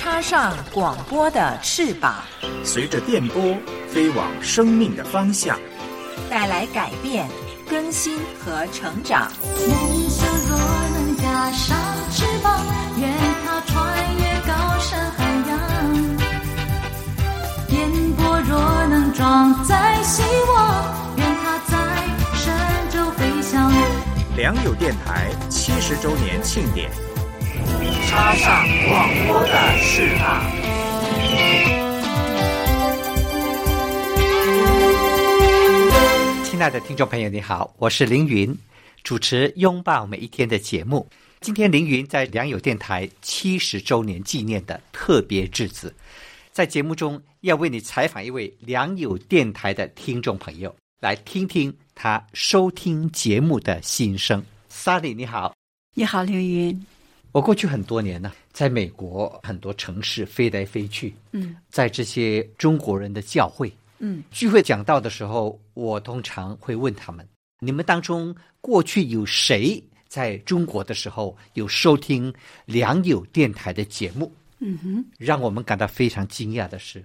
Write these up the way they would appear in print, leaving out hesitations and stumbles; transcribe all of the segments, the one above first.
插上广播的翅膀， 随着电波飞往生命的方向， 带来改变、更新和成长。 梦想若能加上翅膀，愿它穿越高山海洋。电波若能装载希望，愿它在神州飞翔。 良友电台70周年庆典，插上广播的翅膀。 亲爱的听众朋友，你好，我是凌云，主持拥抱每一天的节目。今天凌云在良友电台70周年纪念的特别日子，在节目中要为你采访一位良友电台的听众朋友，来听听他收听节目的心声。Sally 你好。 你好，凌云。 我过去很多年呢，在美国很多城市飞来飞去，在这些中国人的教会，聚会讲道的时候，我通常会问他们，你们当中过去有谁在中国的时候有收听良友电台的节目？让我们感到非常惊讶的是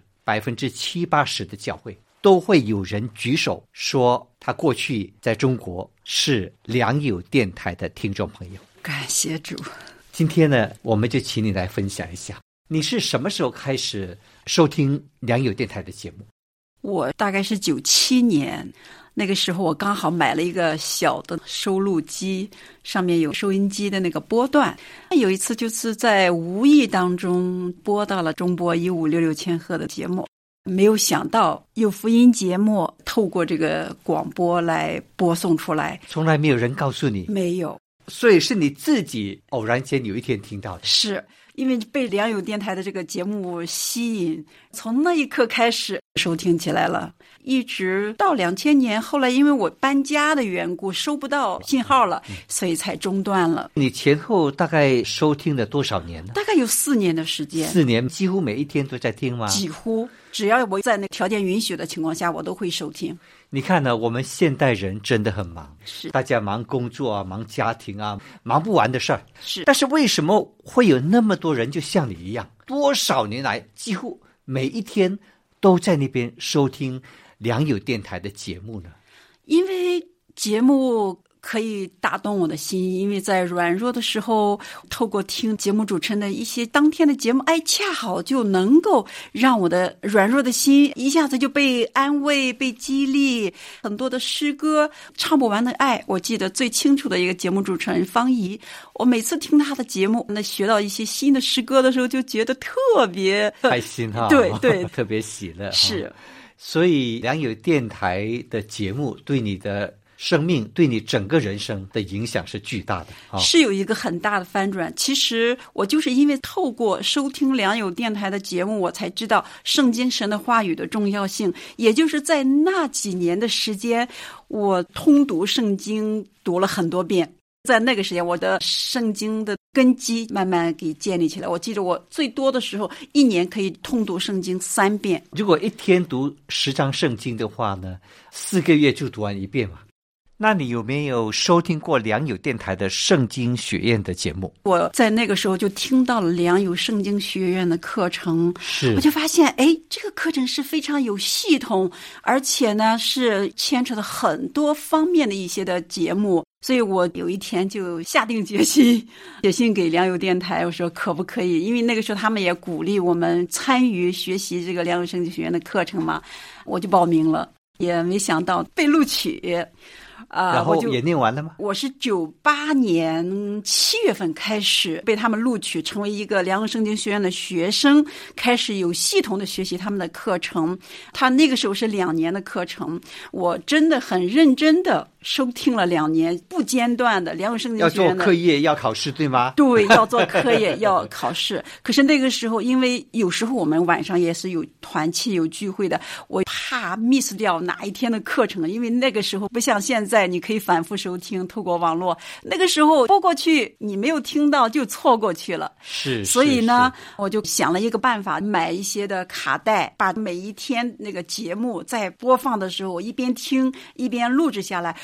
，70-80%的教会都会有人举手说他过去在中国是良友电台的听众朋友。 感谢主。 今天呢，我们就请你来分享一下，你是什么时候开始收听良友电台的节目？ 我大概是97年，那个时候我刚好买了一个小的收录机，上面有收音机的那个波段。有一次就是在无意当中播到了中波1566千赫的节目，没有想到有福音节目透过这个广播来播送出来。 从来没有人告诉你？ 没有。 所以是你自己偶然间有一天听到的？ 是因为被良友电台的这个节目吸引，从那一刻开始收听起来了，一直到2000年。后来因为我搬家的缘故，收不到信号了，所以才中断了。 你前后大概收听了多少年呢？ 大概有4年的时间。 4年，几乎每一天都在听吗？ 几乎，只要我在那条件允许的情况下，我都会收听。 你看呢，我们现代人真的很忙， 是大家忙工作啊，忙家庭啊，忙不完的事儿。 是， 但是为什么会有那么多人就像你一样，多少年来几乎每一天都在那边收听良友电台的节目呢？ 因为节目可以打动我的心，因为在软弱的时候，透过听节目主持人的一些当天的节目，恰好就能够让我的软弱的心一下子就被安慰、被激励。很多的诗歌，唱不完的爱，我记得最清楚的一个节目主持人方怡，我每次听他的节目，那学到一些新的诗歌的时候，就觉得特别开心哈。 对对， 特别喜乐。 是， 所以良友电台的节目对你的生命，对你整个人生的影响是巨大的， 是有一个很大的翻转。其实我就是因为透过收听良友电台的节目，我才知道圣经神的话语的重要性。也就是在那几年的时间，我通读圣经读了很多遍。在那个时间，我的圣经的根基慢慢给建立起来。我记得我最多的时候1年可以通读圣经3遍。 如果一天读10章圣经的话呢，4个月就读完1遍嘛。那你有没有收听过良友电台的圣经学院的节目？ 我在那个时候就听到了良友圣经学院的课程， 是， 我就发现，这个课程是非常有系统，而且呢是牵扯了很多方面的一些的节目。所以我有一天就下定决心，写信给良友电台，我说可不可以？因为那个时候他们也鼓励我们参与学习这个良友圣经学院的课程嘛，我就报名了，也没想到被录取。 然后也念完了吗？ 我是98年7月份开始被他们录取，成为一个良友圣经学院的学生，开始有系统的学习他们的课程。他那个时候是2年的课程，我真的很认真的收听了2年，不间断的良友圣经学院的。 要做课业，要考试，对吗？ 对，要做课业，要考试。可是那个时候，因为有时候我们晚上也是有团契、有聚会的，我怕 miss 掉哪一天的课程，因为那个时候不像现在，你可以反复收听，透过网络。那个时候播过去，你没有听到就错过去了。 是， 所以呢，我就想了一个办法，买一些的卡带，把每一天那个节目在播放的时候，我一边听一边录制下来。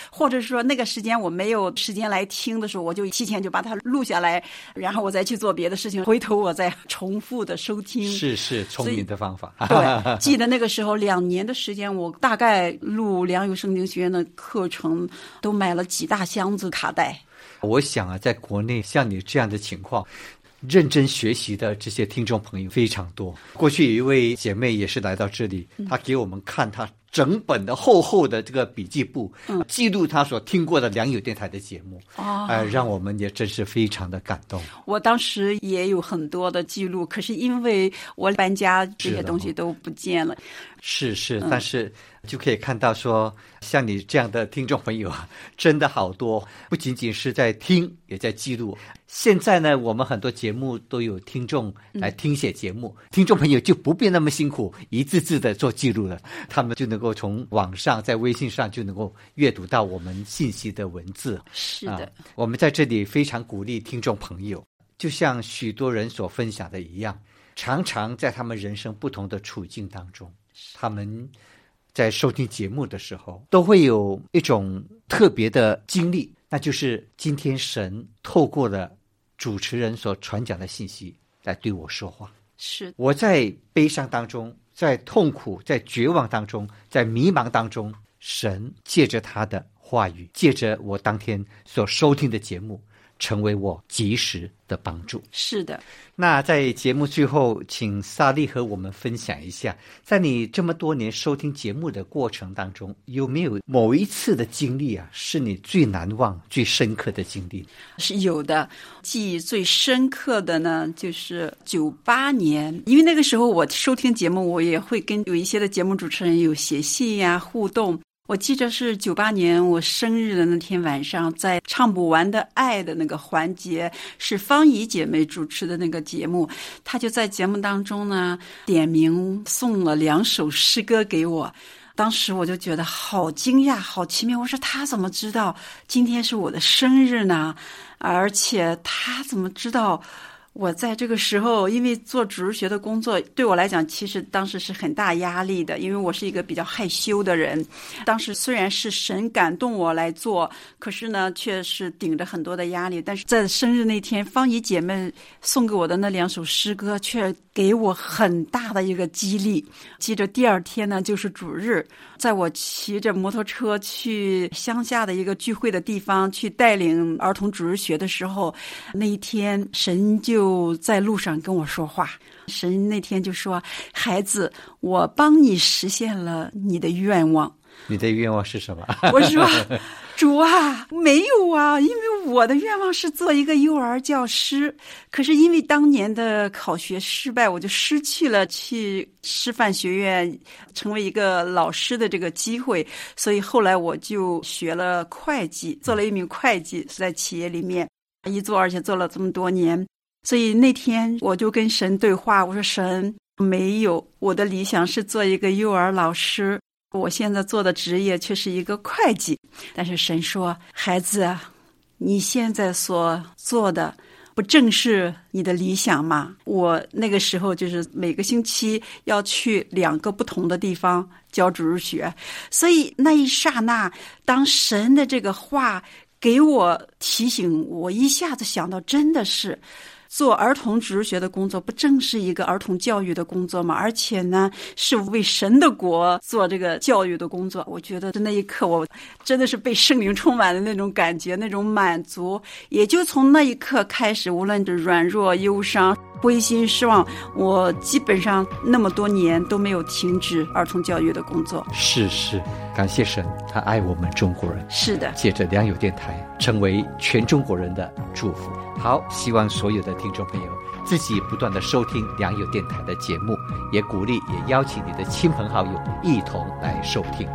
或者说那个时间我没有时间来听的时候，我就提前就把它录下来，然后我再去做别的事情，回头我再重复的收听。 是聪明的方法。 对，记得那个时候2年的时间，我大概录良友圣经学院的课程都买了几大箱子卡带。 我想啊，在国内像你这样的情况，认真学习的这些听众朋友非常多。过去有一位姐妹也是来到这里，她给我们看她整本的厚厚的这个笔记簿，记录她所听过的良友电台的节目，让我们也真是非常的感动。 我当时也有很多的记录，可是因为我搬家，这些东西都不见了。 是，但是就可以看到说，像你这样的听众朋友啊，真的好多，不仅仅是在听，也在记录。现在呢，我们很多节目都有听众来听写节目，听众朋友就不必那么辛苦，一字字的做记录了，他们就能够从网上，在微信上就能够阅读到我们信息的文字。 是的， 我们在这里非常鼓励听众朋友，就像许多人所分享的一样，常常在他们人生不同的处境当中，他们在收听节目的时候都会有一种特别的经历，那就是今天神透过了主持人所传讲的信息来对我说话。 是我在悲伤当中，在痛苦，在绝望当中，在迷茫当中，神借着他的话语，借着我当天所收听的节目，成为我及时的帮助。 是的。 那在节目最后，请萨利和我们分享一下，在你这么多年收听节目的过程当中，有没有某一次的经历啊，是你最难忘、最深刻的经历？ 是有的。记忆最深刻的呢，就是98年，因为那个时候我收听节目，我也会跟有一些的节目主持人有写信呀、互动。我记着是98年我生日的那天晚上，在唱不完的爱的那个环节，是方怡姐妹主持的那个节目，她就在节目当中呢点名送了2首诗歌给我。当时我就觉得好惊讶，好奇妙，我说她怎么知道今天是我的生日呢？而且她怎么知道我在这个时候，因为做主日学的工作对我来讲其实当时是很大压力的，因为我是一个比较害羞的人。当时虽然是神感动我来做，可是呢却是顶着很多的压力。但是在生日那天，方怡姐妹送给我的那2首诗歌却给我很大的一个激励。记着第2天呢就是主日，在我骑着摩托车去乡下的一个聚会的地方去带领儿童主日学的时候，那一天神就在路上跟我说话。神那天就说，孩子，我帮你实现了你的愿望。 你的愿望是什么？ 我说，主啊，没有啊，因为我的愿望是做一个幼儿教师，可是因为当年的考学失败，我就失去了去师范学院成为一个老师的这个机会，所以后来我就学了会计，做了一名会计，在企业里面一做，而且做了这么多年。所以那天我就跟神对话，我说神，没有，我的理想是做一个幼儿老师，我现在做的职业却是一个会计。但是神说，孩子啊，你现在所做的不正是你的理想吗？我那个时候就是每个星期要去2个不同的地方教主日学，所以那一刹那，当神的这个话给我提醒，我一下子想到，真的是做儿童主日学的工作不正是一个儿童教育的工作吗？而且呢是为神的国做这个教育的工作。我觉得那一刻我真的是被圣灵充满了那种感觉，那种满足。也就从那一刻开始，无论是软弱、忧伤、灰心、失望，我基本上那么多年都没有停止儿童教育的工作。 是，感谢神，他爱我们中国人。 是的， 借着良友电台成为全中国人的祝福。好，希望所有的听众朋友自己不断的收听良友电台的节目，也鼓励也邀请你的亲朋好友一同来收听。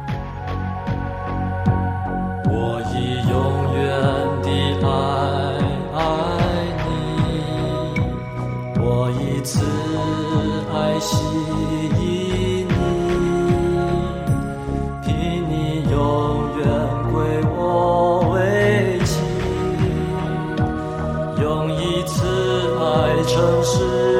我以永远的爱你，我以慈爱吸引你，凭你永远归我为亲，用以慈爱诚实